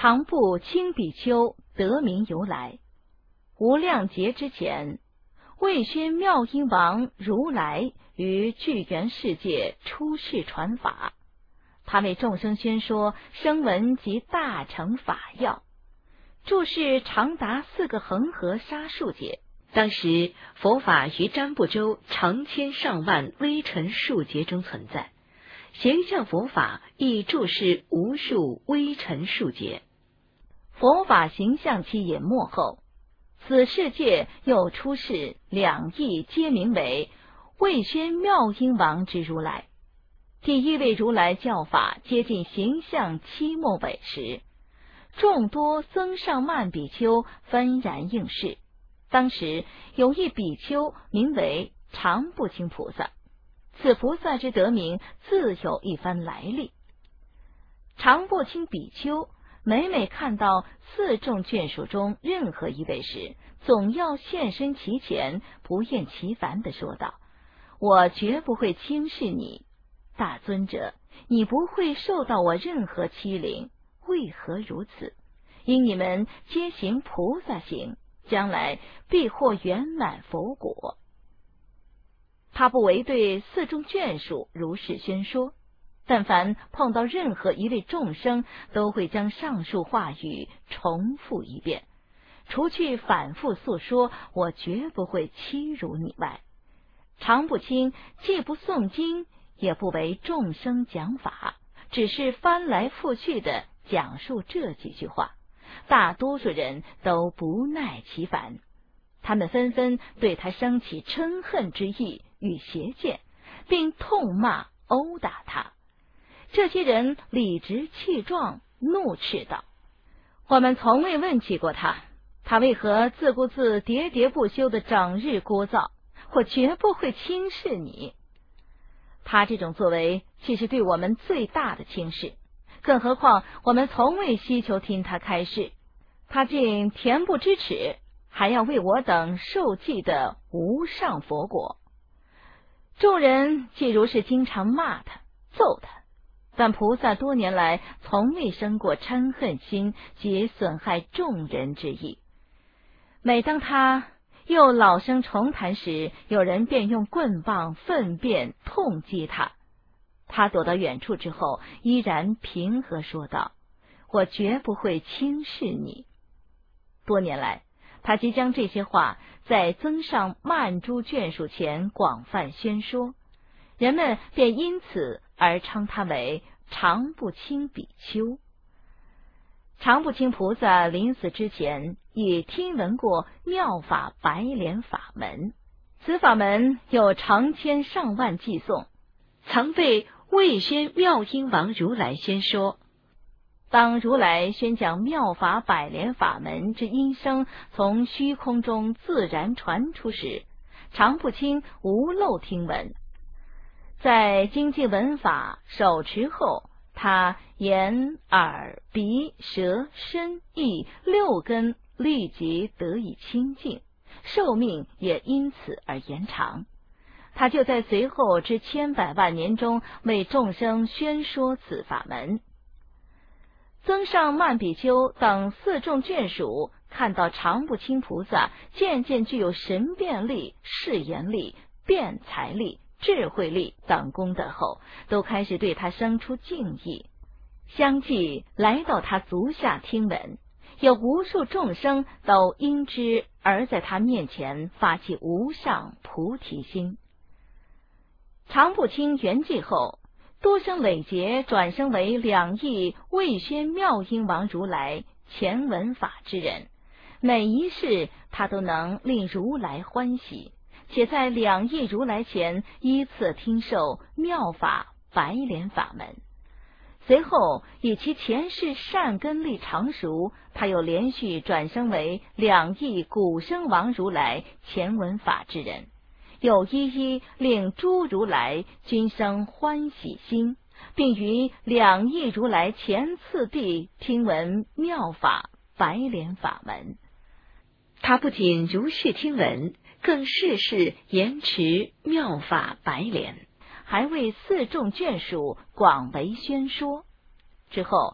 常不清比丘得名由来。无量劫之前，魏宣妙音王如来于巨源世界出世传法，他为众生宣说声闻及大乘法要，住世长达4个恒河沙数劫。当时佛法于占卜洲成千上万微尘数劫中存在，形象佛法亦住世无数微尘数劫。佛法形象期也没后，此世界又出世2亿，皆名为魏宣妙音王之如来。第1位如来教法接近形象期末尾时，众多僧上曼比丘纷然应世。当时有一比丘名为常不轻菩萨，此菩萨之得名自有一番来历。常不轻比丘每每看到4众眷属中任何一位时，总要现身其前，不厌其烦地说道：我绝不会轻视你，大尊者，你不会受到我任何欺凌。为何如此？因你们皆行菩萨行，将来必获圆满佛果。他不为对4众眷属如是宣说，但凡碰到任何一位众生，都会将上述话语重复一遍，除去反复诉说我绝不会欺辱你外，常不轻既不诵经，也不为众生讲法，只是翻来覆去的讲述这几句话。大多数人都不耐其烦，他们纷纷对他生起嗔恨之意与邪见，并痛骂殴打他。这些人理直气壮，怒斥道：我们从未问起过他，他为何自顾自喋喋不休的整日聒噪？我绝不会轻视你。他这种作为其实对我们最大的轻视，更何况我们从未希求听他开示，他竟恬不知耻，还要为我等受记的无上佛果。众人既如是经常骂他揍他，但菩萨多年来从未生过嗔恨心及损害众人之意。每当他又老生重谈时，有人便用棍棒粪便痛击他。他躲到远处之后，依然平和说道：我绝不会轻视你。多年来，他即将这些话在增上曼珠眷属前广泛宣说，人们便因此而称他为常不轻比丘。常不轻菩萨临死之前已听闻过妙法白莲法门，此法门有成千上万计诵，曾被魏宣妙音王如来宣说。当如来宣讲妙法百莲法门之音声从虚空中自然传出时，常不轻无漏听闻。在精进闻法手持后，他眼、耳、鼻、舌、身、意6根立即得以清净，寿命也因此而延长。他就在随后之千百万年中为众生宣说此法门。增上曼比丘等4众眷属看到常不轻菩萨渐渐具有神变力、誓言力、辩才力、智慧力等功德后，都开始对他生出敬意，相继来到他足下听闻。有无数众生都因之而在他面前发起无上菩提心。常不轻圆寂后，多生累劫转生为2亿魏宣妙音王如来前闻法之人，每一世他都能令如来欢喜，且在2亿如来前依次听受妙法白莲法门。随后以其前世善根力成熟，他又连续转生为2亿古生王如来前闻法之人，又一一令诸如来均生欢喜心，并于2亿如来前次第听闻妙法白莲法门。他不仅如是听闻，更世世延持妙法白莲，还为4众眷属广为宣说。之后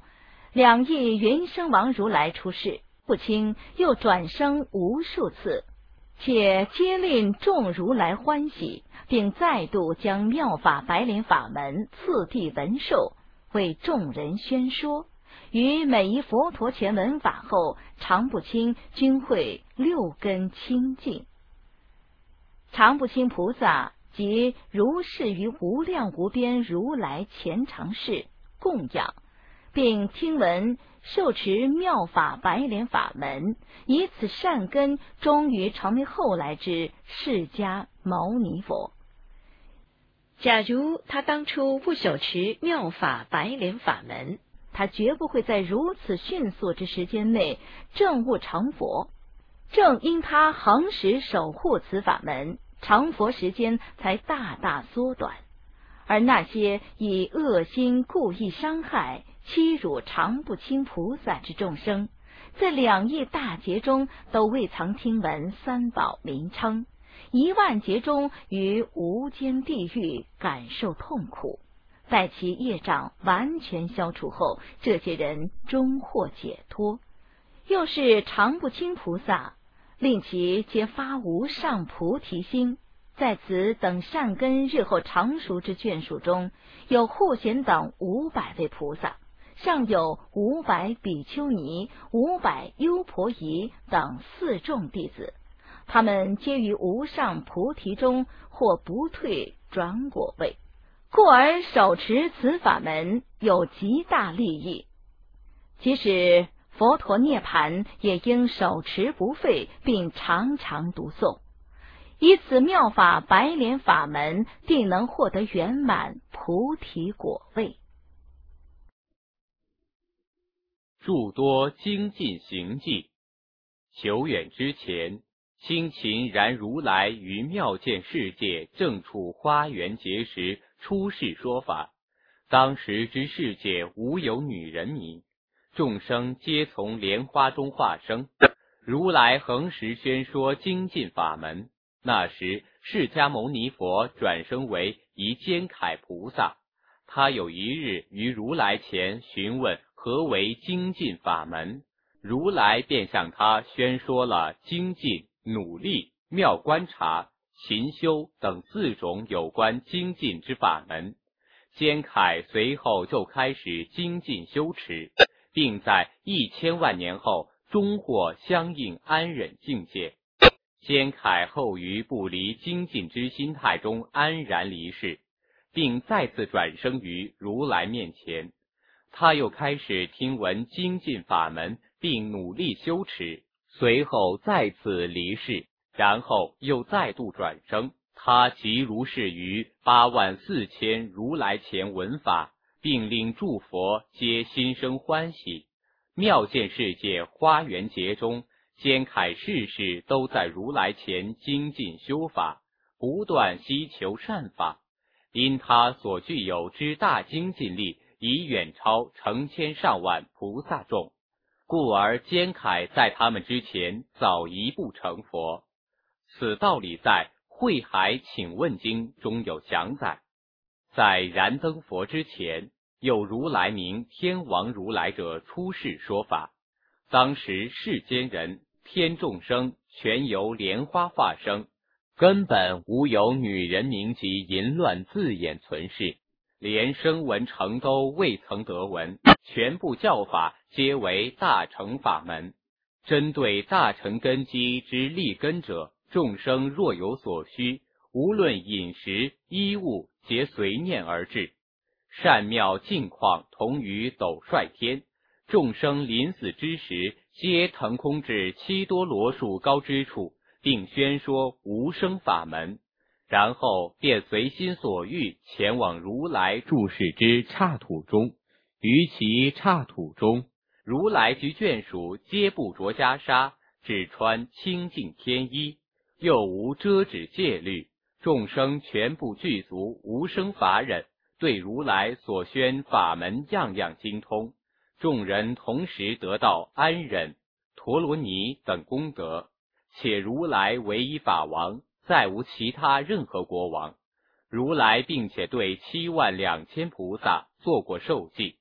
两翼云生王如来出世，不清又转生无数次，且皆令众如来欢喜，并再度将妙法白莲法门次第文授，为众人宣说。于每一佛陀前闻法后，常不轻均会六根清净。常不轻菩萨即如是于无量无边如来前常侍供养，并听闻受持妙法白莲法门，以此善根终于成为后来之释迦牟尼佛。假如他当初不手持妙法白莲法门，他绝不会在如此迅速之时间内证悟成佛。正因他恒时守护此法门，成佛时间才大大缩短。而那些以恶心故意伤害欺辱常不轻菩萨之众生，在两亿大劫中都未曾听闻三宝名称，10000劫中于无间地狱感受痛苦。待其业障完全消除后，这些人终获解脱。又是常不轻菩萨令其皆发无上菩提心，在此等善根日后成熟之眷属中，有护贤等500位菩萨，尚有500比丘尼、500优婆夷等4众弟子，他们皆于无上菩提中或不退转果位，故而手持此法门有极大利益。即使佛陀涅盘，也应手持不废，并常常读诵，以此妙法白莲法门，定能获得圆满菩提果位。 诸多精进行迹。久远之前，清勤然如来于妙见世界正处花园节时出世说法，当时之世界无有女人名，众生皆从莲花中化生。如来恒时宣说精进法门。那时释迦牟尼佛转生为一坚凯菩萨，他有一日于如来前询问何为精进法门，如来便向他宣说了精进、努力、妙观察、勤修等4种有关精进之法门。坚凯随后就开始精进修持，并在1000万年后终获相应安忍境界。坚凯后于不离精进之心态中安然离世，并再次转生于如来面前。他又开始听闻精进法门，并努力修持，随后再次离世，然后又再度转生。他即如是于84000如来前闻法，并令诸佛皆心生欢喜。妙见世界花园节中，坚凯世世都在如来前精进修法，不断希求善法。因他所具有之大精进力，已远超成千上万菩萨众，故而坚凯在他们之前早一步成佛。此道理在《慧海请问经》中有详载。在燃灯佛之前，有如来名天王如来者出世说法。当时世间人天众生全由莲花化生，根本无有女人名及淫乱字眼存世，连声闻乘都未曾得闻，全部教法皆为大乘法门。针对大乘根基之立根者，众生若有所需，无论饮食衣物，皆随念而至。善妙境况同于斗率天，众生临死之时，皆腾空至7多罗树高之处，并宣说无生法门，然后便随心所欲前往如来住世之刹土中。于其刹土中，如来及眷属皆不着袈裟，只穿清净天衣，又无遮止戒律，众生全部具足无生法忍，对如来所宣法门样样精通。众人同时得到安忍、陀罗尼等功德，且如来唯一法王，再无其他任何国王。如来并且对72000菩萨做过授记，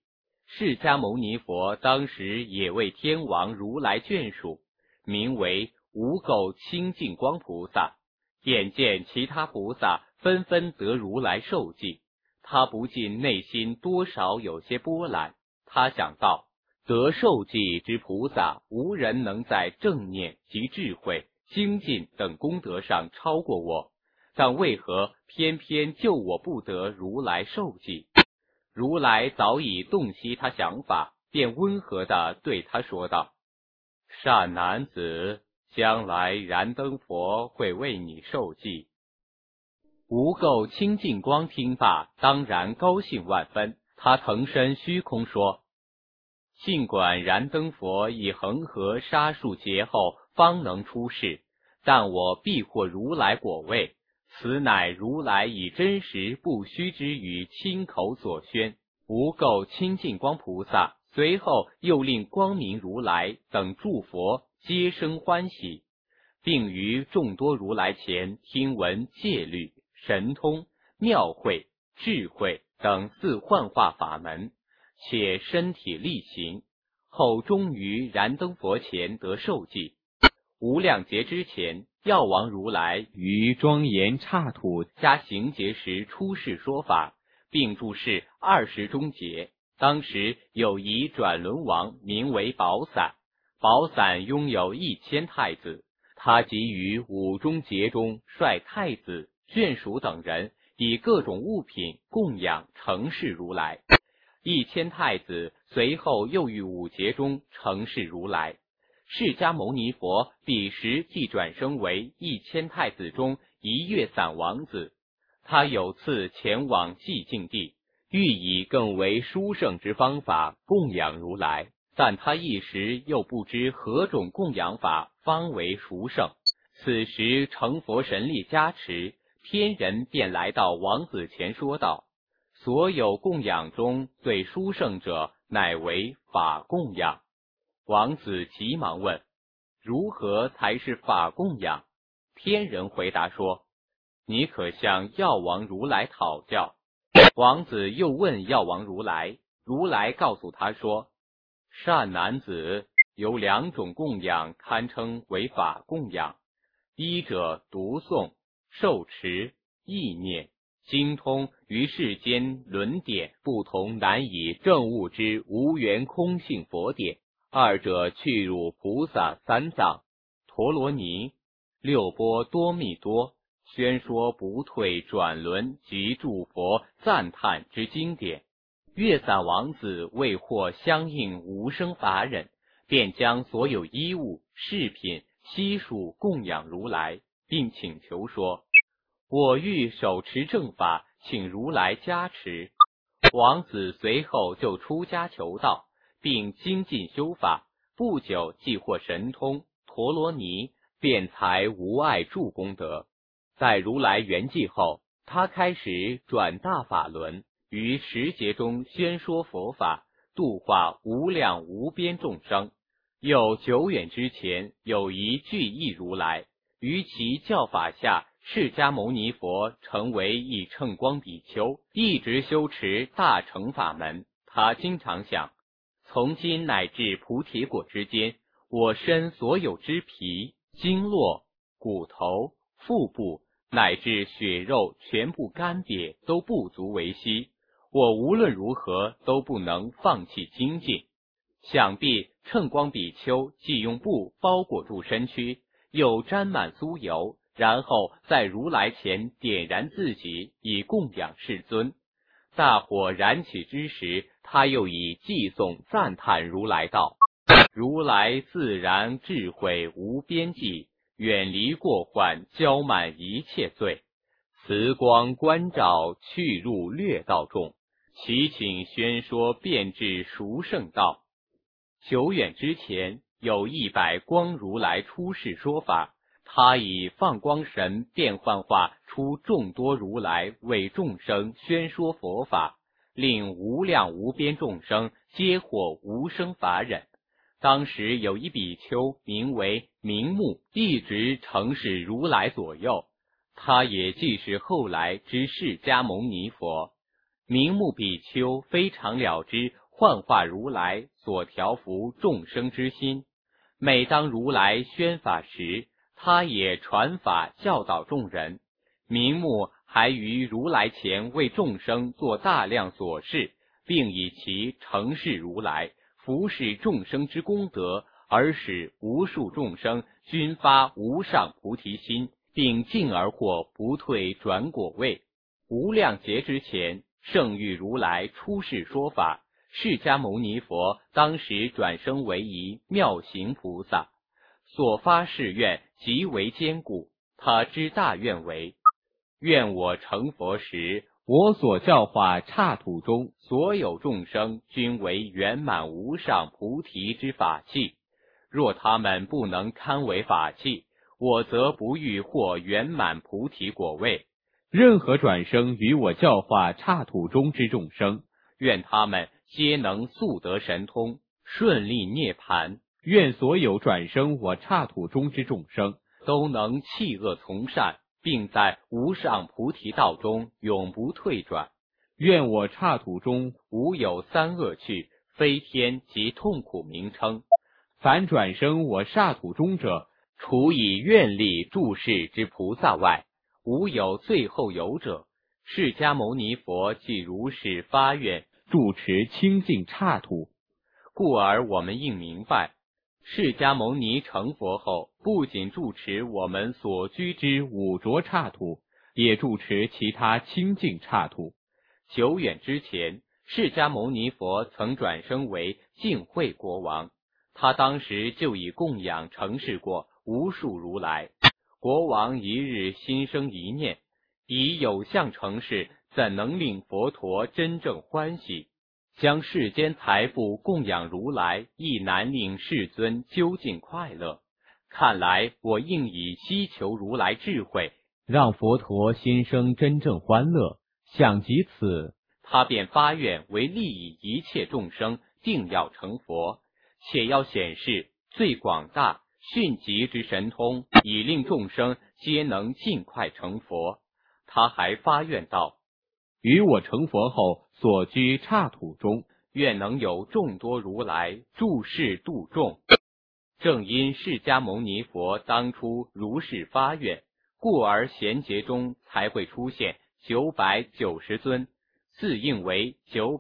释迦牟尼佛当时也为天王如来眷属，名为无垢清净光菩萨。眼见其他菩萨纷纷得如来受记，他不禁内心多少有些波澜。他想到，得受记之菩萨，无人能在正念及智慧、精进等功德上超过我，但为何偏偏就我不得如来受记？如来早已洞悉他想法，便温和地对他说道：善男子，将来燃灯佛会为你受记。无垢清净光听罢，当然高兴万分。他腾身虚空说：尽管燃灯佛以恒河沙数劫后方能出世，但我必获如来果位，此乃如来以真实不虚之语亲口所宣。无垢清净光菩萨随后又令光明如来等诸佛皆生欢喜，并于众多如来前听闻戒律、神通、妙慧、智慧等四幻化法门，且身体力行，后终于燃灯佛前得受记。无量劫之前，药王如来于庄严刹土加行劫时出世说法，并注释20中劫。当时有一转轮王名为宝伞，宝伞拥有1000太子，他即于5中劫中率太子、眷属等人以各种物品供养承事如来。1000太子随后又于5劫中承事如来。释迦牟尼佛彼时即转生为1000太子中一月散王子。他有次前往寂静地，欲以更为殊胜之方法供养如来，但他一时又不知何种供养法方为殊胜。此时成佛神力加持，天人便来到王子前说道：所有供养中最殊胜者，乃为法供养。王子急忙问：如何才是法供养？天人回答说：你可向药王如来讨教。王子又问药王如来，如来告诉他说：善男子，有2种供养堪称为法供养，一者读诵、受持、意念、精通于世间论点不同难以证悟之无缘空性佛典；二者去入菩萨三藏、陀罗尼、六波多密多，宣说不退转轮及诸佛赞叹之经典。月散王子为获相应无生法忍，便将所有衣物、饰品悉数供养如来，并请求说：我欲手持正法，请如来加持。王子随后就出家求道，并精进修法，不久即获神通、陀罗尼、辩才无碍诸功德。在如来圆寂后，他开始转大法轮，于10劫中宣说佛法，度化无量无边众生。又久远之前，有一具义如来，于其教法下，释迦牟尼佛成为一乘光比丘，一直修持大乘法门。他经常想，从今乃至菩提果之间，我身所有之皮、经络、骨头、腹部乃至血肉全部干瘪，都不足为惜。我无论如何都不能放弃精进。想必乘光比丘既用布包裹住身躯，又沾满酥油，然后在如来前点燃自己，以供养世尊。大火燃起之时，他又以偈颂赞叹如来道：如来自然智慧无边际，远离过患，浇满一切罪。慈光关照，去入略道众，祈请宣说遍至殊胜道。久远之前，有100光如来出世说法，他以放光神变幻化出众多如来，为众生宣说佛法，令无量无边众生皆获无生法忍。当时有一比丘名为明目，一直承事如来左右，他也即是后来之释迦牟尼佛。明目比丘非常了知幻化如来所调伏众生之心。每当如来宣法时，他也传法教导众人，名目还于如来前为众生做大量所事，并以其承事如来服侍众生之功德，而使无数众生均发无上菩提心，并进而获不退转果位。无量劫之前，圣欲如来出世说法，释迦牟尼佛当时转生为一妙行菩萨，所发誓愿极为坚固。他之大愿为：愿我成佛时，我所教化刹土中所有众生均为圆满无上菩提之法器。若他们不能堪为法器，我则不欲获圆满菩提果位。任何转生与我教化刹土中之众生，愿他们皆能速得神通，顺利涅槃。愿所有转生我刹土中之众生都能弃恶从善，并在无上菩提道中永不退转。愿我刹土中无有三恶趣、非天及痛苦名称。凡转生我刹土中者，除以愿力注释之菩萨外，无有最后有者。释迦牟尼佛即如是发愿，住持清净刹土。故而我们应明白，释迦牟尼成佛后，不仅住持我们所居之五浊刹土，也住持其他清净刹土。久远之前，释迦牟尼佛曾转生为净慧国王，他当时就已供养承事过无数如来。国王一日心生一念，以有相成事，怎能令佛陀真正欢喜？将世间财富供养如来，亦难令世尊究竟快乐。看来我应以希求如来智慧，让佛陀心生真正欢乐。想及此，他便发愿为利益一切众生，定要成佛，且要显示最广大迅疾之神通，以令众生皆能尽快成佛。他还发愿道：于我成佛后所居刹土中，愿能有众多如来住世度众。正因释迦牟尼佛当初如是发愿，故而贤劫中才会出现990尊，自应为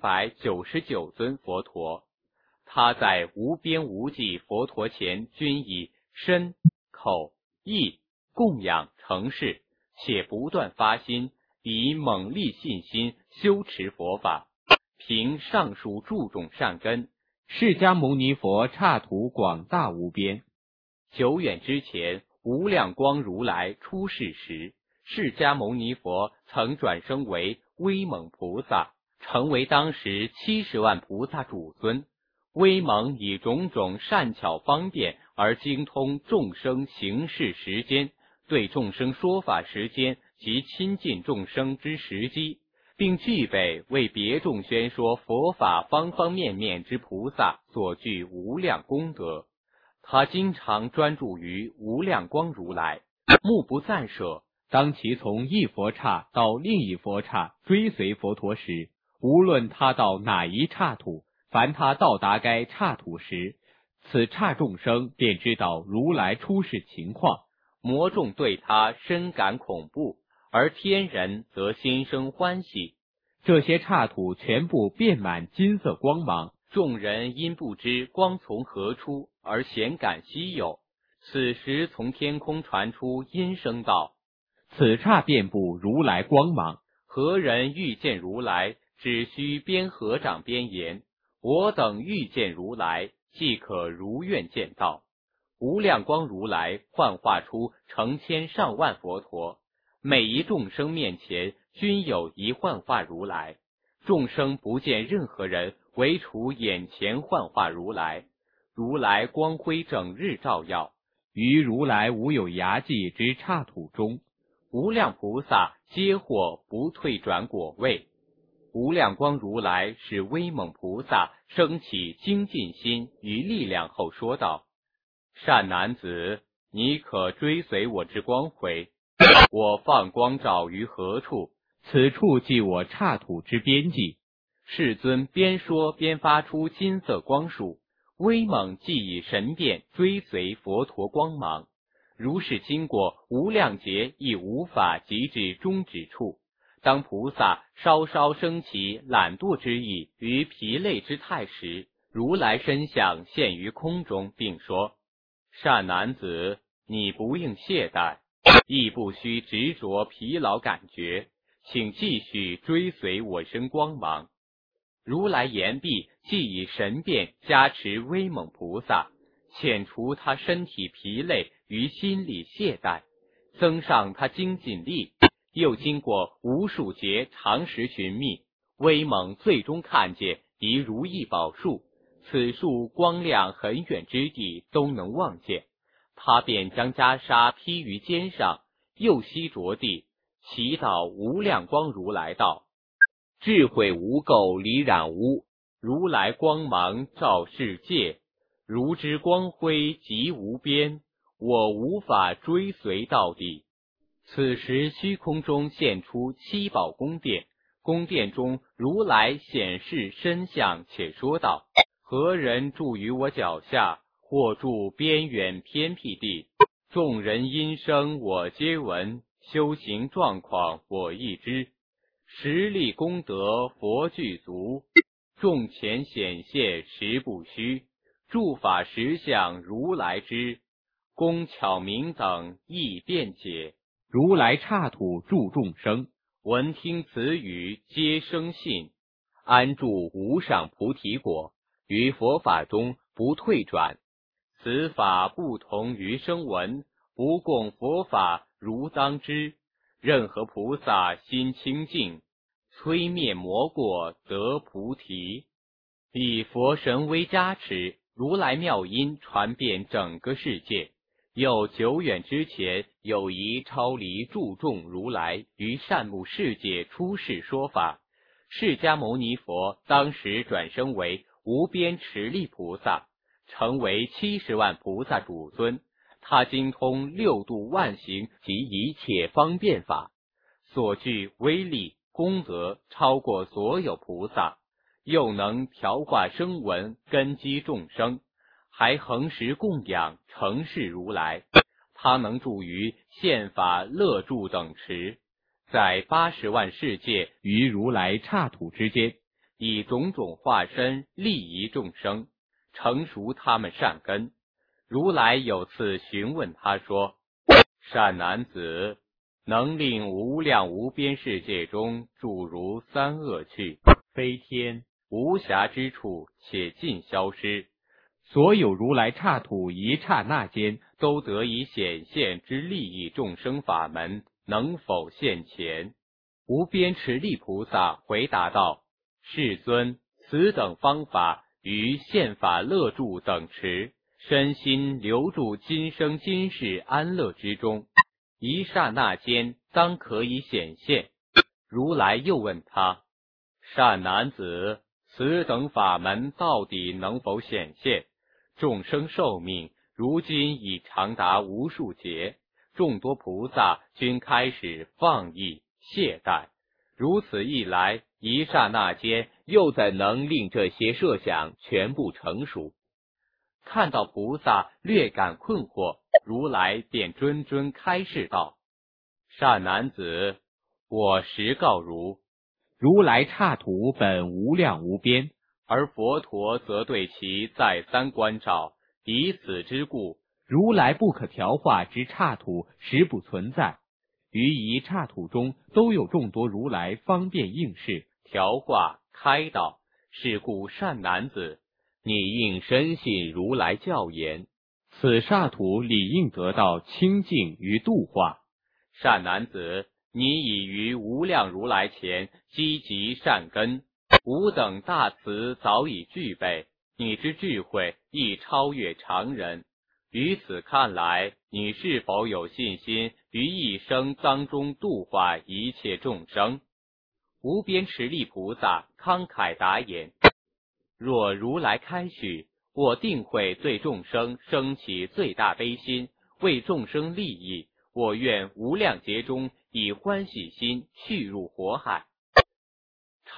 999尊佛陀。他在无边无际佛陀前均以身、口、意供养承事，且不断发心，以猛力信心修持佛法。凭上述诸种善根，释迦牟尼佛刹土广大无边。久远之前，无量光如来出世时，释迦牟尼佛曾转生为威猛菩萨，成为当时70万菩萨主尊。威猛以种种善巧方便而精通众生行事时间，对众生说法时间及亲近众生之时机，并具备为别众宣说佛法方方面面之菩萨所具无量功德。他经常专注于无量光如来，目不暂舍。当其从一佛刹到另一佛刹追随佛陀时，无论他到哪一刹土，凡他到达该刹土时，此刹众生便知道如来出世情况。魔众对他深感恐怖，而天人则心生欢喜。这些刹土全部遍满金色光芒，众人因不知光从何出而显感稀有。此时从天空传出音声道：此刹遍布如来光芒，何人欲见如来，只需边合掌边言：我等欲见如来，即可如愿见到。无量光如来幻化出成千上万佛陀，每一众生面前均有一幻化如来，众生不见任何人，唯除眼前幻化如来。如来光辉整日照耀，于如来无有涯际之刹土中，无量菩萨皆获不退转果位。无量光如来使威猛菩萨升起精进心与力量后说道：善男子，你可追随我之光辉。我放光照于何处，此处即我刹土之边际。 世尊边说边发出金色光束，威猛既以神变追随佛陀光芒。如是经过无量劫，亦无法及至终止处。当菩萨稍稍生起懒惰之意于疲累之态时，如来身相现于空中，并说：善男子，你不应懈怠，亦不须执着疲劳感觉，请继续追随我身光芒。如来言毕，即以神变加持威猛菩萨，遣除他身体疲累与心理懈怠，增上他精进力。又经过无数劫长时寻觅，威猛最终看见一如意宝树，此树光亮很远之地都能望见。他便将袈裟披于肩上，右膝着地，祈祷无量光如来道：智慧无垢离染污，如来光芒照世界，如之光辉极无边，我无法追随到底。此时虚空中现出七宝宫殿，宫殿中如来显示身相，且说道：何人住于我脚下，或住边远偏僻地，众人音声我皆闻，修行状况我亦知，实力功德佛具足，众前显现实不虚，诸法实相如来知，工巧明等亦辩解。如来刹土助众生，闻听此语皆生信，安住无上菩提果，于佛法中不退转。此法不同于声闻，不共佛法如当知。任何菩萨心清净，摧灭魔过得菩提。以佛神威加持，如来妙音传遍整个世界。又久远之前，有一超离诸众如来于善目世界出世说法。释迦牟尼佛当时转生为无边持力菩萨，成为70万菩萨主尊。他精通六度万行及一切方便法，所具威力功德超过所有菩萨，又能调化声闻，根基众生，还恒时供养承事如来。他能住于宪法乐住等持，在80万世界于如来刹土之间，以种种化身利益众生，成熟他们善根。如来有次询问他说：善男子，能令无量无边世界中住如三恶趣、非天、无暇之处，且尽消失，所有如来刹土一刹那间都得以显现之利益众生法门，能否现前？无边持力菩萨回答道：世尊，此等方法于宪法乐住等持，身心留住今生今世安乐之中，一刹那间当可以显现。如来又问他：善男子，此等法门到底能否显现？众生寿命如今已长达无数劫，众多菩萨均开始放逸懈怠，如此一来，一刹那间又怎能令这些设想全部成熟？看到菩萨略感困惑，如来便谆谆开示道：善男子，我实告如来刹土本无量无边，而佛陀则对其再三关照，以此之故，如来不可调化之刹土实不存在。于一刹土中都有众多如来方便应事，调化开导。是故善男子，你应深信如来教言，此刹土理应得到清净与度化。善男子，你已于无量如来前积集善根，吾等大慈早已具备，你之智慧亦超越常人。于此看来，你是否有信心于一生当中度化一切众生？无边持力菩萨慷慨答言：若如来开许，我定会对众生生起最大悲心，为众生利益，我愿无量劫中以欢喜心去入火海。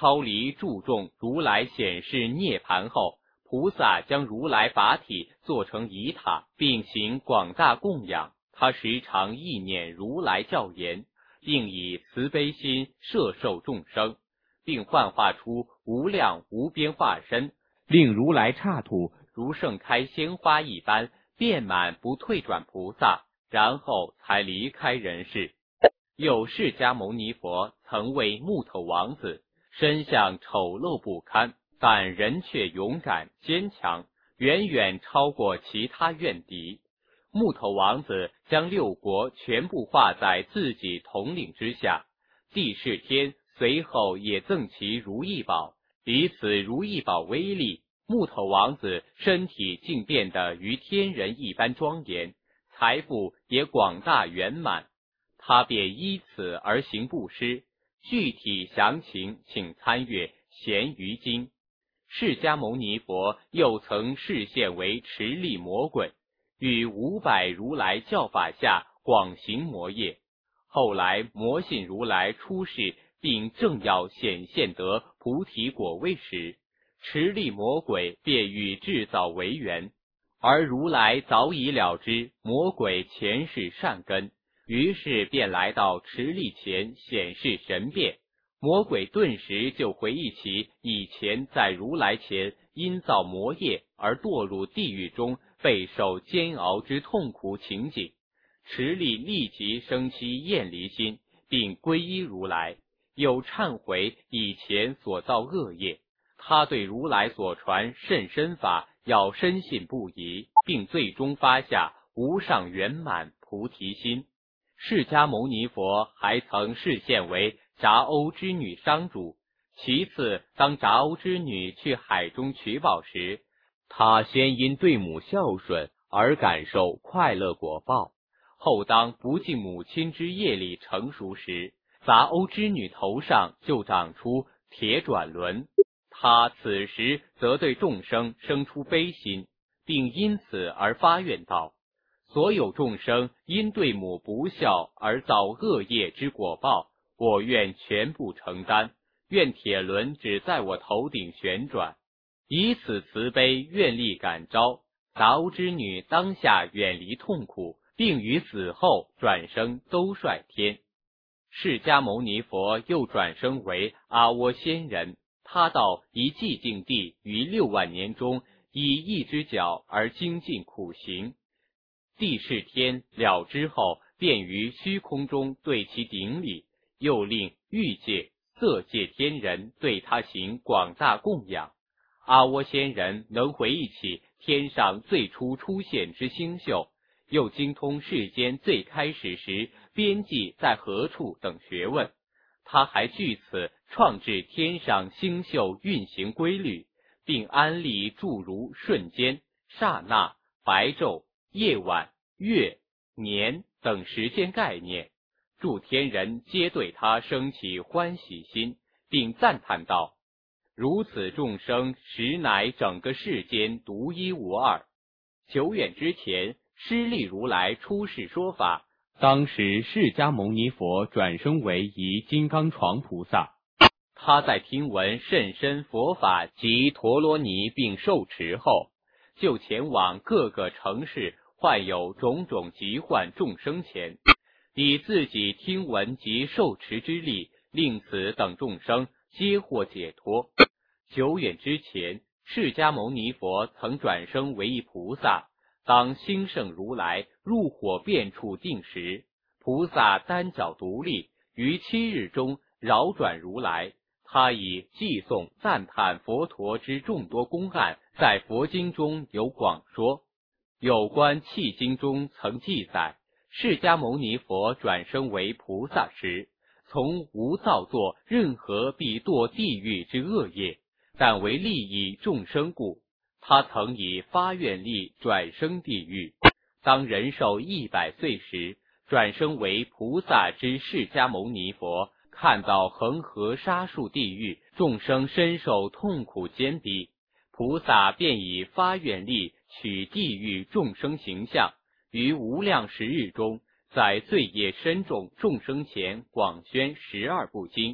超离注重如来显示涅盘后，菩萨将如来法体做成仪塔，并行广大供养。他时常意念如来教言，并以慈悲心摄受众生，并幻化出无量无边化身，令如来刹土如盛开鲜花一般，遍满不退转菩萨，然后才离开人世。有释迦牟尼佛曾为木头王子，身相丑陋不堪，但人却勇敢坚强，远远超过其他怨敌。木头王子将6国全部化在自己统领之下，帝释天随后也赠其如意宝。以此如意宝威力，木头王子身体竟变得与天人一般庄严，财富也广大圆满。他便依此而行布施，具体详情请参阅《咸鱼经》。释迦牟尼佛又曾示现为持力魔鬼，于500如来教法下广行魔业。后来魔信如来出世，并正要显现得菩提果位时，持力魔鬼便与制造为缘，而如来早已了知魔鬼前世善根，于是便来到持力前显示神变。魔鬼顿时就回忆起以前在如来前因造魔业而堕入地狱中备受煎熬之痛苦情景，持力立即生起厌离心，并皈依如来，又忏悔以前所造恶业。他对如来所传甚深法要深信不疑，并最终发下无上圆满菩提心。释迦牟尼佛还曾示现为札欧织女商主。其次，当札欧织女去海中取宝时，他先因对母孝顺而感受快乐果报，后当不敬母亲之业力成熟时，札欧织女头上就长出铁转轮。他此时则对众生生出悲心，并因此而发愿道：所有众生因对母不孝而造恶业之果报，我愿全部承担，愿铁轮只在我头顶旋转。以此慈悲愿力感召，札欧织女当下远离痛苦，并于死后转生兜率天。释迦牟尼佛又转生为阿窝仙人，他到一寂静地于6万年中，以一只脚而精进苦行。帝释天了之后，便于虚空中对其顶礼，又令欲界、色界天人对他行广大供养。阿窝仙人能回忆起天上最初出现之星宿，又精通世间最开始时边际在何处等学问。他还据此创制天上星宿运行规律，并安立诸如瞬间、刹那、白昼、夜晚、月、年等时间概念。诸天人皆对他生起欢喜心，并赞叹道：如此众生实乃整个世间独一无二。久远之前，施利如来出世说法，当时释迦牟尼佛转生为一金刚床菩萨。他在听闻甚深佛法及陀罗尼并受持后，就前往各个城市患有种种疾患众生前，以自己听闻及受持之力，令此等众生皆获解脱。久远之前，释迦牟尼佛曾转生为一菩萨，当兴盛如来入火变处定时，菩萨单脚独立，于7日中饶转如来。他以寄颂赞叹佛陀之众多公案，在佛经中有广说。有关契经中曾记载，释迦牟尼佛转生为菩萨时，从无造作任何必堕地狱之恶业，但为利益众生故，他曾以发愿力转生地狱。当人寿100岁时，转生为菩萨之释迦牟尼佛看到恒河沙数地狱众生深受痛苦煎逼，菩萨便以发愿力取地狱众生形象，于无量时日中，在罪业深重众生前广宣12部经，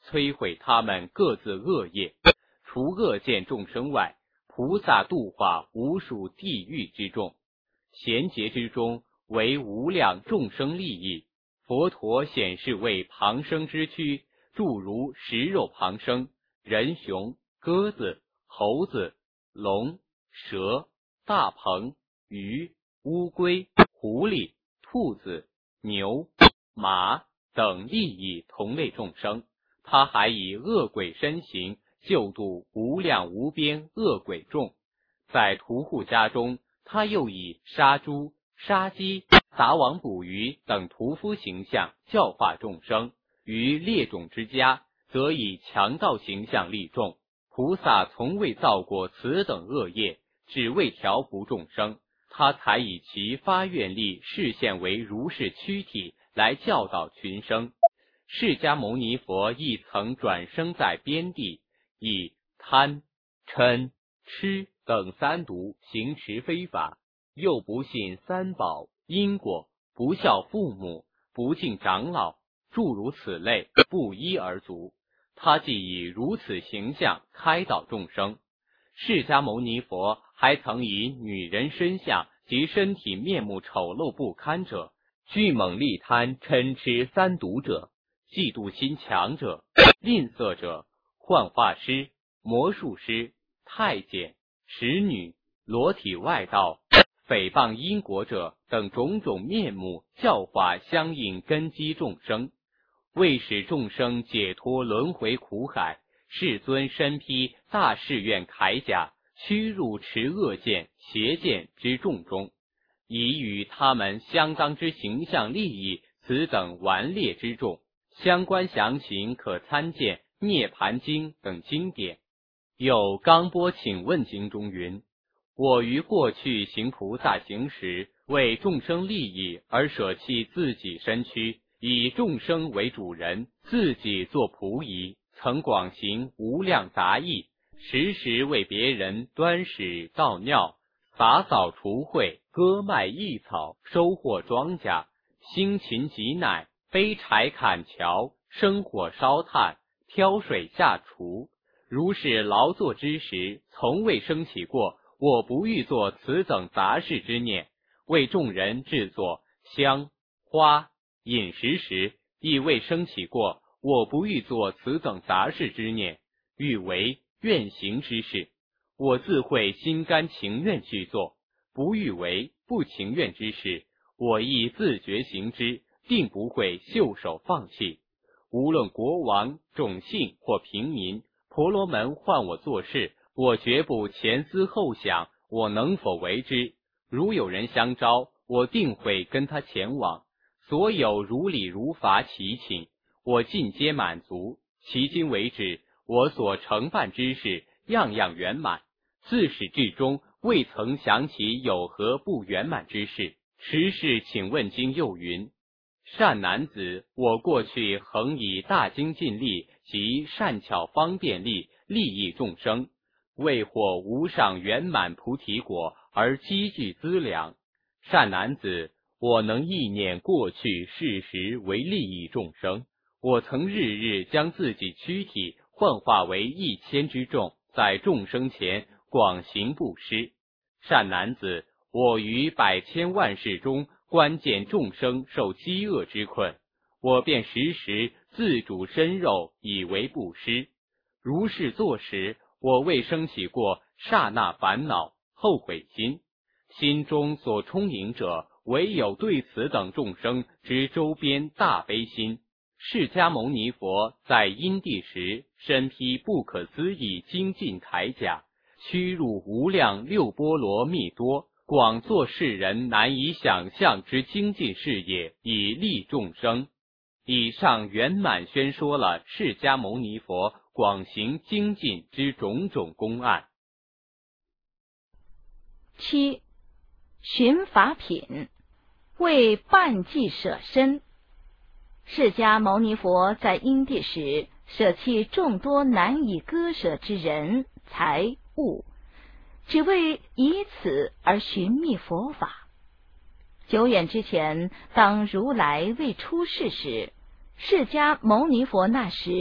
摧毁他们各自恶业。除恶见众生外，菩萨度化无数地狱之众，贤劫之中为无量众生利益。佛陀显示为旁生之躯，诸如食肉旁生、人熊、鸽子、猴子、龙、蛇、大鹏、鱼、乌龟、狐狸、兔子、牛、马等利益同类众生。他还以恶鬼身形救度无量无边恶鬼众。在屠户家中，他又以杀猪、杀鸡、撒网捕鱼等屠夫形象教化众生。于猎种之家，则以强盗形象利众。菩萨从未造过此等恶业，只为调伏众生，他才以其发愿力示现为如是躯体来教导群生。释迦牟尼佛亦曾转生在边地，以贪、嗔、痴等三毒行持非法，又不信三宝、因果，不孝父母，不敬长老，诸如此类，不一而足。他既以如此形象开导众生。释迦牟尼佛还曾以女人身相及身体面目丑陋不堪者、巨猛利贪嗔痴三毒者、嫉妒心强者、吝啬者、幻化师、魔术师、太监、使女、裸体外道、诽谤因果者等种种面目教化相应根基众生。为使众生解脱轮回苦海，世尊身披大誓愿铠甲，驱入持恶见、邪见之众中，以与他们相当之形象利益此等顽劣之众。相关详情可参见《涅盘经》等经典。有《刚波请问经》中云：我于过去行菩萨行时，为众生利益而舍弃自己身躯，以众生为主人，自己做仆役，曾广行无量杂役，时时为别人端屎倒尿，洒扫除秽，割麦刈草，收获庄稼，辛勤挤奶，背柴砍桥，生火烧炭，挑水下厨。如是劳作之时，从未升起过我不欲做此等杂事之念。为众人制作香花饮食时，亦未升起过我不欲做此等杂事之念。欲为愿行之事，我自会心甘情愿去做；不欲为不情愿之事，我亦自觉行之，定不会袖手放弃。无论国王、种姓或平民，婆罗门唤我做事，我绝不前思后想我能否为之。如有人相招，我定会跟他前往。所有如理如法祈请，我尽皆满足。迄今为止，我所承办之事样样圆满，自始至终未曾想起有何不圆满之事。时事请问经又云：善男子，我过去恒以大精进力及善巧方便力利益众生，为获无上圆满菩提果而积聚资粮。善男子，我能意念过去事实为利益众生。我曾日日将自己躯体幻化为1000之众，在众生前广行布施。善男子，我于百千万世中观见众生受饥饿之困，我便时时自主身肉以为布施。如是作时，我未升起过刹那烦恼后悔心，心中所充盈者唯有对此等众生之周边大悲心。释迦牟尼佛在因地时，身披不可思议精进铠甲，驱入无量六波罗蜜多，广作世人难以想象之精进事业，以利众生。以上圆满宣说了释迦牟尼佛广行精进之种种公案。 7. 寻法品，为半计舍身。释迦牟尼佛在因地时，舍弃众多难以割舍之人财物，只为以此而寻觅佛法。久远之前，当如来未出世时，释迦牟尼佛那时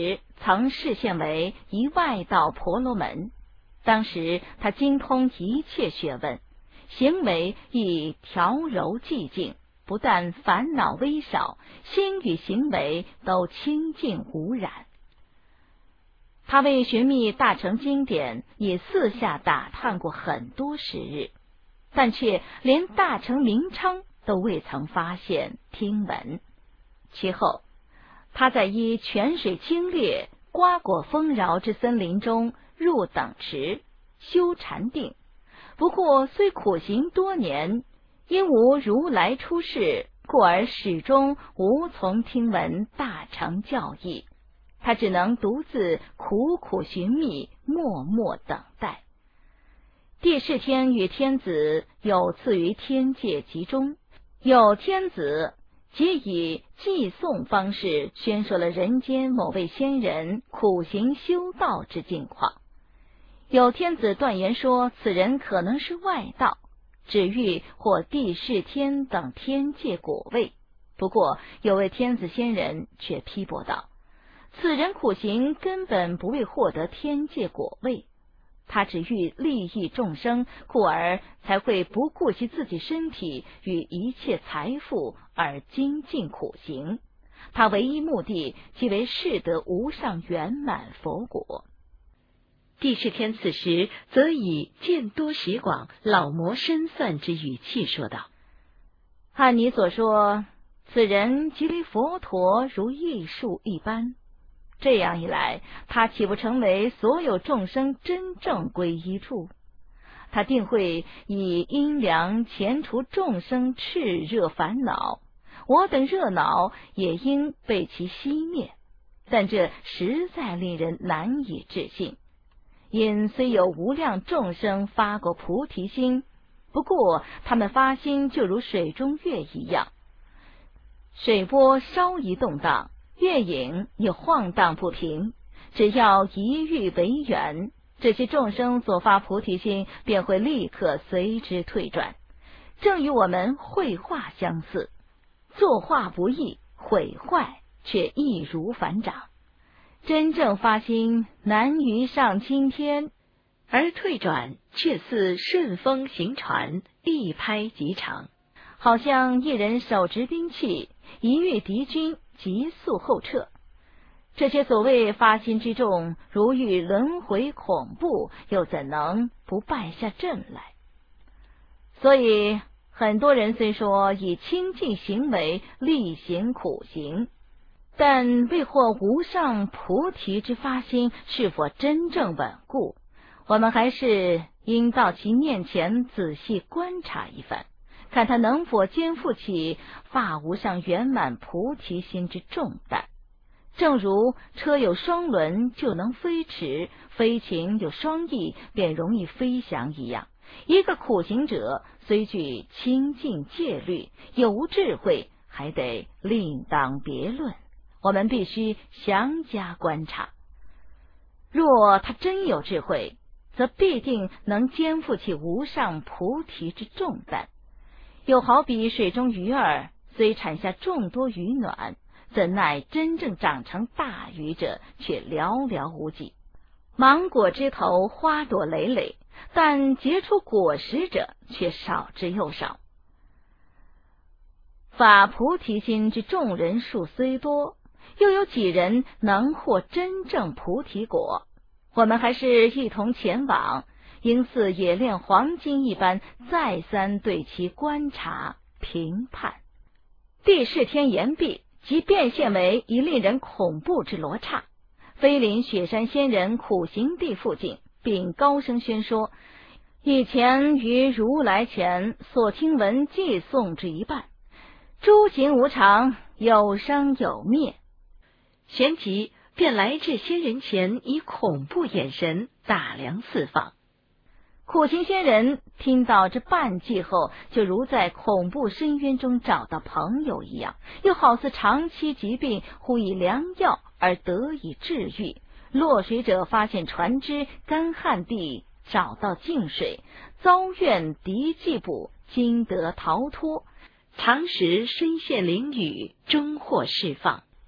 曾视现为一外道婆罗门。当时他精通一切学问，行为亦调柔寂静，不但烦恼微少，心与行为都清净无染。他为寻觅大乘经典，也四下打探过很多时日，但却连大乘名称都未曾发现听闻。其后他在一泉水清冽、瓜果丰饶之森林中入等持，修禅定。不过虽苦行多年，因无如来出世，故而始终无从听闻大乘教义。他只能独自苦苦寻觅，默默等待。帝释天与天子有次于天界集中，有天子皆以寄诵方式宣说了人间某位仙人苦行修道之境况。有天子断言说此人可能是外道，只欲获帝释天等天界果位。不过有位天子仙人却批驳道，此人苦行根本不为获得天界果位，他只欲利益众生，故而才会不顾惜自己身体与一切财富而精进苦行。他唯一目的即为誓得无上圆满佛果。 帝释天此时则以见多识广、老谋深算之语气说道： 按你所说，此人即离佛陀如艺术一般，这样一来，他岂不成为所有众生真正皈依处？他定会以阴凉前除众生炽热烦恼，我等热恼也应被其熄灭。但这实在令人难以置信。因虽有无量众生发过菩提心，不过他们发心就如水中月一样，水波稍一动荡，月影也晃荡不平，只要一遇为缘，这些众生所发菩提心便会立刻随之退转。正与我们绘画相似，作画不易，毁坏却易如反掌。真正发心难于上青天， 而退转却似顺风行船，一拍即成， 好像一人手执兵器，一遇敌军急速后撤。这些所谓发心之众，如遇轮回恐怖，又怎能不败下阵来？所以很多人虽说以清净行为力行苦行，但未获无上菩提之发心是否真正稳固，我们还是应到其面前仔细观察一番，看他能否肩负起发无上圆满菩提心之重担。正如车有双轮就能飞驰，飞禽有双翼便容易飞翔一样，一个苦行者虽具清净戒律，有无智慧还得另当别论。我们必须详加观察。若他真有智慧，则必定能肩负起无上菩提之重担。又好比水中鱼儿，虽产下众多鱼卵，怎奈真正长成大鱼者却寥寥无几。芒果枝头花朵累累，但结出果实者却少之又少。发菩提心之众人数虽多，又有几人能获真正菩提果？我们还是一同前往，应似冶炼黄金一般，再三对其观察评判。帝释天言毕，即变现为一令人恐怖之罗刹，飞临雪山仙人苦行地附近，并高声宣说以前于如来前所听闻寄诵之一半，诸行无常，有生有灭。 旋即便来至仙人前，以恐怖眼神打量四方。 苦行仙人听到这半偈后，就如在恐怖深渊中找到朋友一样，又好似长期疾病忽以良药而得以治愈。落水者发现船只，干旱地找到净水，遭怨敌迹捕，今得逃脱。 常时身陷囹圄，终获释放。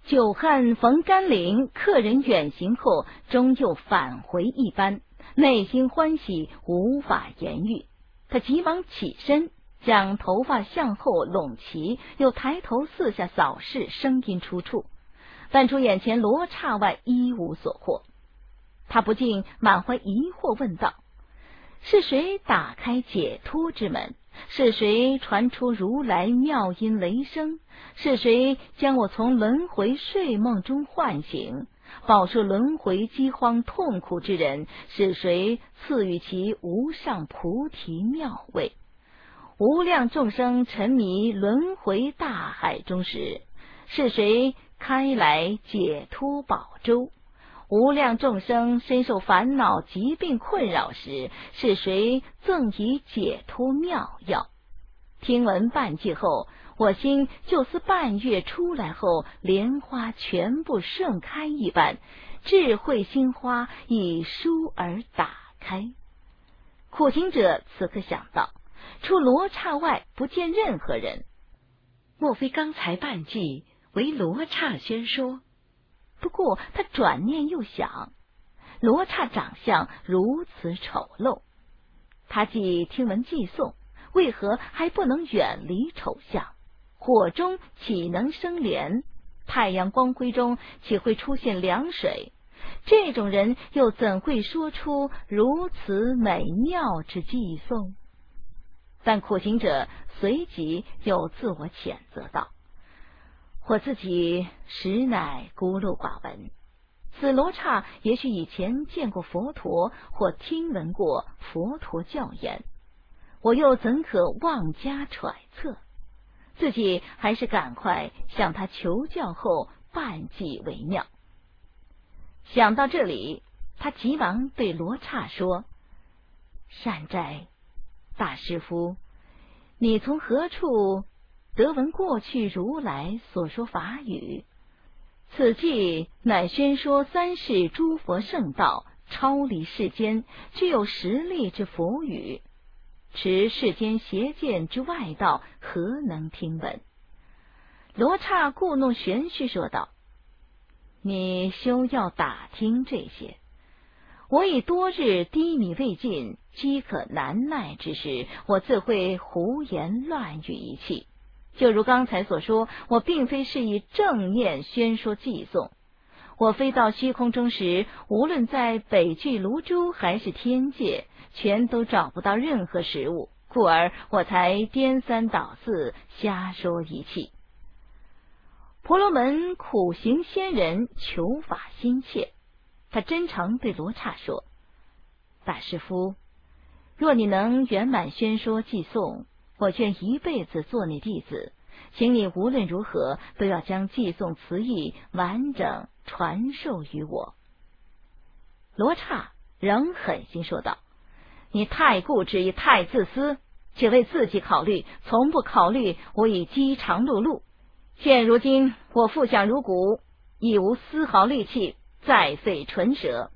久旱逢甘霖，客人远行后终又返回一般，内心欢喜无法言喻。他急忙起身，将头发向后拢齐，又抬头四下扫视，声音出处，但出眼前罗刹外一无所获。他不禁满怀疑惑问道：是谁打开解脱之门？是谁传出如来妙音雷声？是谁将我从轮回睡梦中唤醒？饱受轮回饥荒痛苦之人，是谁赐予其无上菩提妙味？无量众生沉迷轮回大海中时，是谁开来解脱宝舟？无量众生深受烦恼疾病困扰时，是谁赠以解脱妙药？听闻半句后，我心就似半月出来后莲花全部盛开一般，智慧心花已疏而打开。苦行者此刻想到，除罗刹外不见任何人， 莫非刚才半句为罗刹宣说？ 不过他转念又想，罗刹长相如此丑陋，他既听闻偈颂，为何还不能远离丑相？火中岂能生莲？太阳光辉中岂会出现凉水？这种人又怎会说出如此美妙之偈颂？但苦行者随即又自我谴责道：我自己实乃孤陋寡闻，此罗刹也许以前见过佛陀，或听闻过佛陀教言，我又怎可妄加揣测？自己还是赶快向他求教后办偈为妙。想到这里，他急忙对罗刹说：善哉，大师父，你从何处得闻过去如来所说法语？此偈乃宣说三世诸佛圣道，超离世间，具有实力之佛语，持世间邪见之外道，何能听闻？罗刹故弄玄虚说道：你休要打听这些，我已多日低米未进，饥渴难耐之时，我自会胡言乱语一气。就如刚才所说，我并非是以正念宣说偈颂。我飞到虚空中时，无论在北俱泸州还是天界，全都找不到任何食物，故而我才颠三倒四，瞎说一气。婆罗门苦行仙人求法心切，他真诚对罗刹说：大师父，若你能圆满宣说偈颂，我愿一辈子做你弟子，请你无论如何都要将偈颂词义完整传授于我。罗刹仍狠心说道：你太固执也太自私，只为自己考虑，从不考虑我已饥肠辘辘。现如今我腹响如鼓，亦无丝毫力气再费唇舌。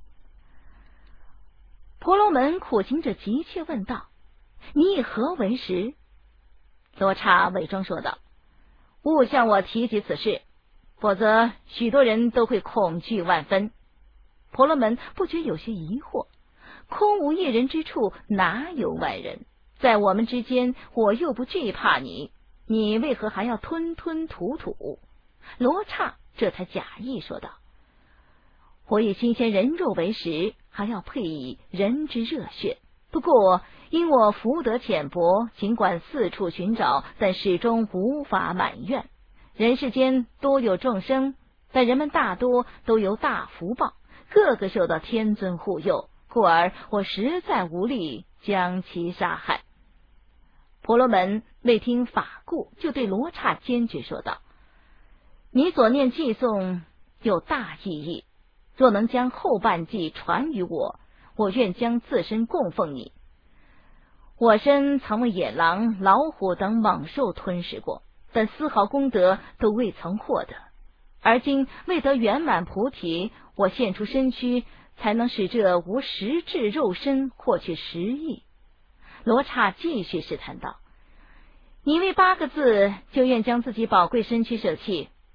婆罗门苦行者急切问道：你以何为实？罗刹伪装说道：勿向我提及此事，否则许多人都会恐惧万分。婆罗门不觉有些疑惑，空无一人之处，哪有外人？在我们之间，我又不惧怕你，你为何还要吞吞吐吐？罗刹这才假意说道：我以新鲜人肉为食，还要配以人之热血。不过因我福德浅薄，尽管四处寻找，但始终无法满愿。人世间多有众生，但人们大多都有大福报，个个受到天尊护佑，故而我实在无力将其杀害。婆罗门未听法故，就对罗刹坚决说道：你所念偈颂有大意义，若能将后半偈传于我，我愿将自身供奉你。我身曾为野狼、老虎等猛兽吞噬过，但丝毫功德都未曾获得。而今为得圆满菩提，我献出身躯，才能使这无实质肉身获取实义。罗刹继续试探道：你为8个字就愿将自己宝贵身躯舍弃，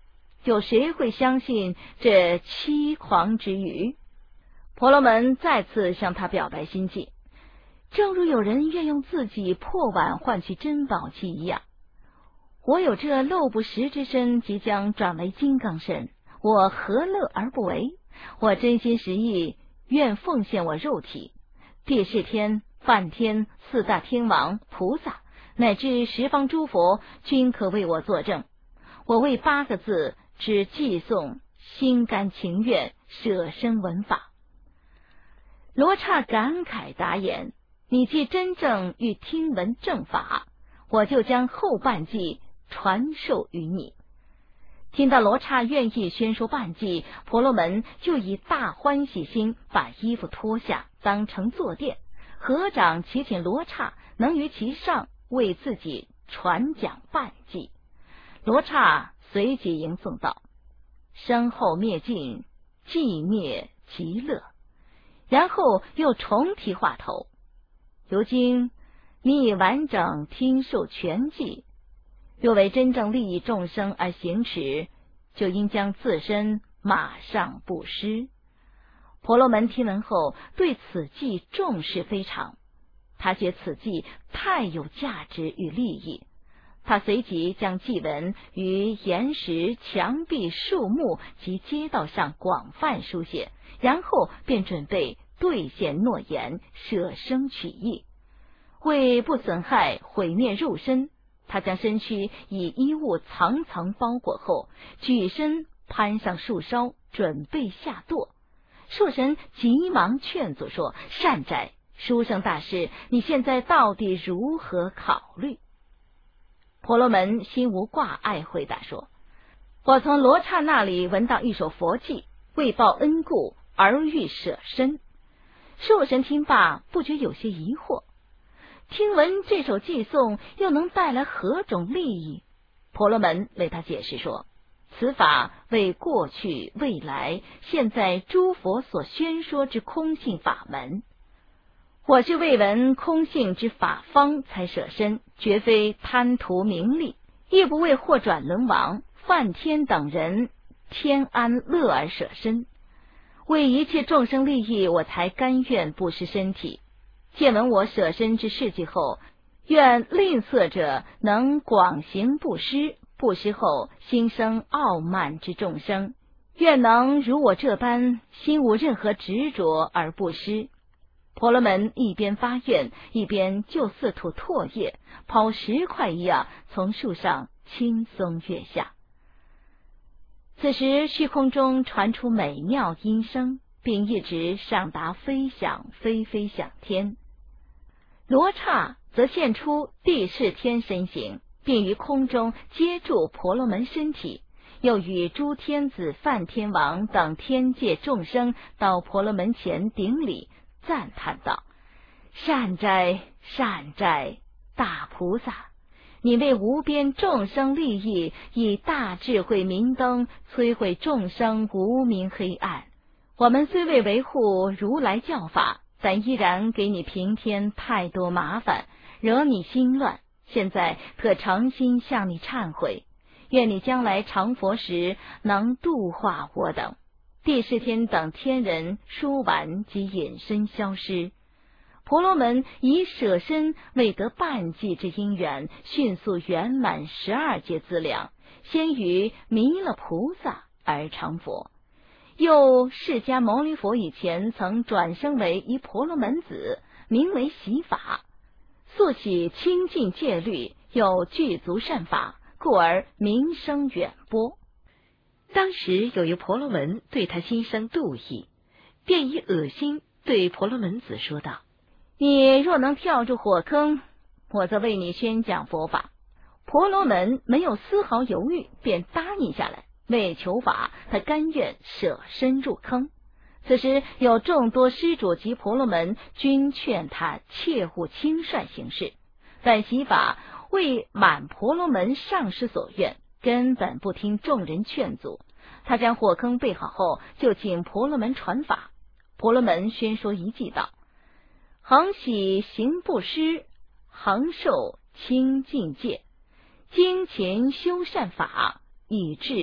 有谁会相信这欺狂之语？婆罗门再次向他表白心迹，正如有人愿用自己破碗换取珍宝器一样。我有这肉不食之身，即将转为金刚身，我何乐而不为？我真心实意愿奉献我肉体，帝释天、梵天、四大天王、菩萨乃至十方诸佛均可为我作证。我为8个字之寄诵，心甘情愿舍身闻法。罗刹感慨答言：你既真正欲听闻正法，我就将后半记传授于你。听到罗刹愿意宣说半记，婆罗门就以大欢喜心把衣服脱下，当成坐垫，合掌祈请罗刹能于其上为自己传讲半记。罗刹随即迎诵道：身后灭尽，寂灭极乐。然后又重提话头：如今你已完整听受全记，若为真正利益众生而行持，就应将自身马上布施。婆罗门听闻后，对此记重视非常，他觉此记太有价值与利益。他随即将记文于岩石、墙壁、树木及街道上广泛书写，然后便准备兑现诺言，舍生取义。为不损害毁灭肉身，他将身躯以衣物层层包裹后，举身攀上树梢，准备下堕。树神急忙劝阻说：善哉，书生大师，你现在到底如何考虑？婆罗门心无挂碍回答说：我从罗刹那里闻到一首佛偈，为报恩故而欲舍身。树神听罢，不觉有些疑惑，听闻这首偈颂又能带来何种利益？婆罗门为他解释说：此法为过去、未来、现在诸佛所宣说之空性法门。我是为闻空性之法方才舍身，绝非贪图名利，亦不为获转轮王、梵天等人天安乐而舍身。为一切众生利益，我才甘愿布施身体。见闻我舍身之事迹后，愿吝啬者能广行布施，布施后心生傲慢之众生，愿能如我这般心无任何执着而布施。婆罗门一边发愿，一边就似吐唾液，抛石块一样从树上轻松跃下。此时虚空中传出美妙音声，并一直上达飞响飞响天。罗刹则现出帝释天身形，并于空中接住婆罗门身体，又与诸天子、梵天王等天界众生到婆罗门前顶礼，赞叹道：善哉善哉，大菩萨，你为无边众生利益，以大智慧明灯摧毁众生无明黑暗。我们虽未维护如来教法，但依然给你平添太多麻烦，惹你心乱。现在特诚心向你忏悔，愿你将来成佛时能度化我等。帝释天等天人说完即隐身消失。婆罗门以舍身未得半计之因缘，迅速圆满12劫资粮，先于弥勒菩萨而成佛。又释迦牟尼佛以前曾转生为一婆罗门子，名为洗法，素喜清净戒律，有具足善法，故而名声远播。 当时有一婆罗门对他心生妒意，便以恶心对婆罗门子说道： 你若能跳入火坑，我则为你宣讲佛法。婆罗门没有丝毫犹豫，便答应下来。为求法，他甘愿舍身入坑。此时有众多施主及婆罗门均劝他切勿轻率行事，但洗法为满婆罗门上师所愿，根本不听众人劝阻。他将火坑备好后，就请婆罗门传法。婆罗门宣说一偈道：恒喜行布施，恒受清净戒，精勤修善法，以至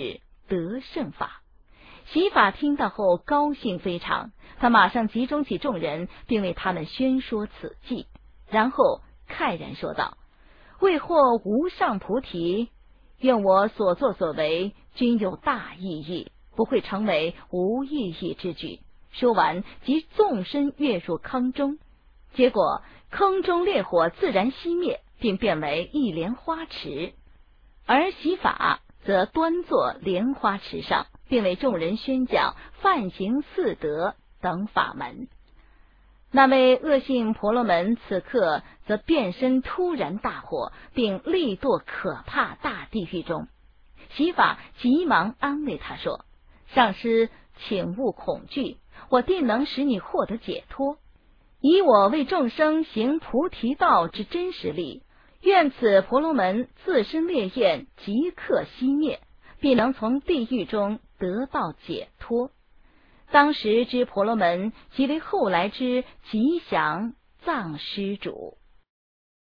得胜法。洗法听到后高兴非常，他马上集中起众人，并为他们宣说此计，然后慨然说道：为获无上菩提，愿我所作所为均有大意义，不会成为无意义之举。说完即纵身跃入坑中，结果坑中烈火自然熄灭，并变为一莲花池，而洗法则端坐莲花池上，并为众人宣讲梵行四德等法门。那位恶性婆罗门此刻则变身突然大火，并力堕可怕大地狱中。洗法急忙安慰他说：上师请勿恐惧，我定能使你获得解脱。以我为众生行菩提道之真实力，愿此婆罗门自身烈焰即刻熄灭，必能从地狱中得到解脱。当时之婆罗门即为后来之吉祥藏施主。